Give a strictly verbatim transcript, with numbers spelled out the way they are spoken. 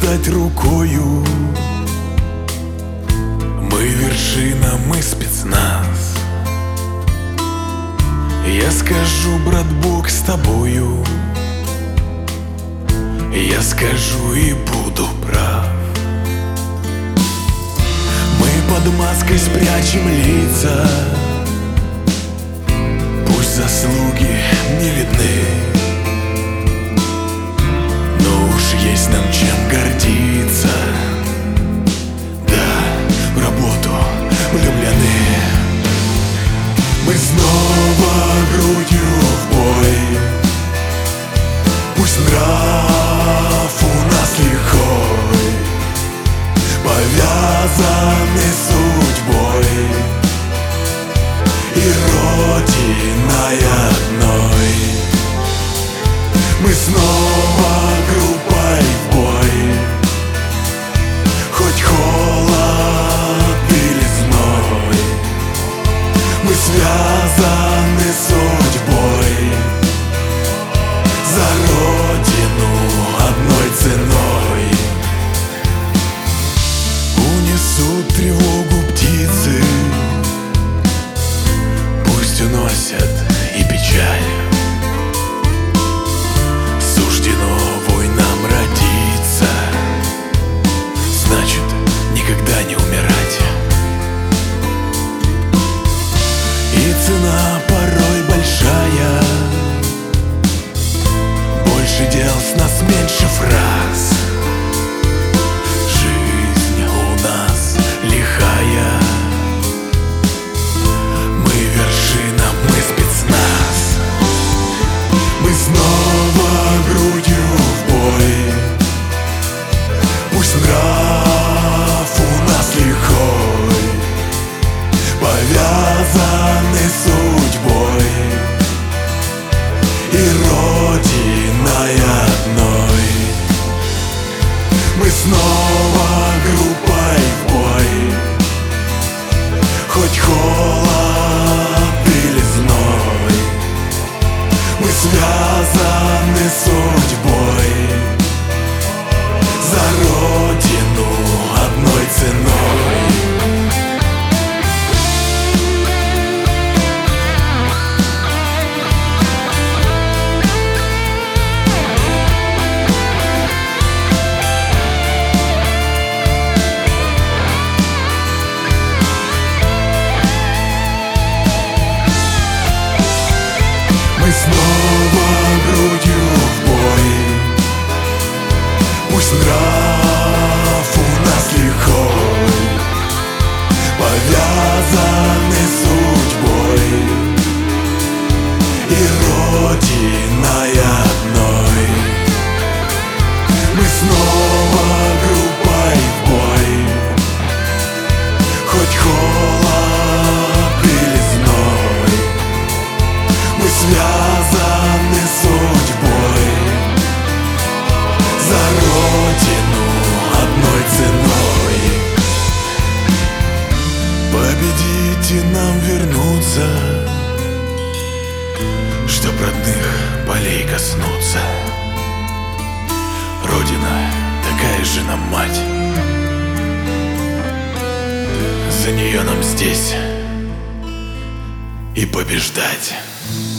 подать рукою. Мы вершина, мы спецназ. Я скажу, брат, Бог с тобою. Я скажу и буду прав. Мы под маской спрячем лица, пусть заслуги не видны, но уж есть нам чем гордиться. Да, в работу влюблены. Мы снова грудью в бой. Пусть нрав у нас лихой, повязаны судьбой и родиной одной. Мы снова группой в бой, хоть холод или зной. Мы связаны судьбой за родину одной ценой. Унесут тревогу птицы, пусть уносят и печаль. Суждено войнам родиться, значит, никогда не умирать. И цена порой большая, больше дел с нас, меньше фраз. Жизнь у нас лихая, мы вершина, мы спецназ. Мы снова грудью в бой. Пусть нрав у нас лихой, повязаны судьбой и родиной одной. Мы снова группой в бой, хоть холод или зной. Мы связаны судьбой за родину одной ценой. Мы снова грудью в бой. Пусть нрав у нас лихой, повязаны судьбой и родиной одной. Мы снова группой в бой, хоть холод или зной. Мы связаны судьбой за родину одной ценой. Победить и нам вернуться, чтоб родных полей коснуться. Родина такая же нам мать, за нее нам здесь и побеждать.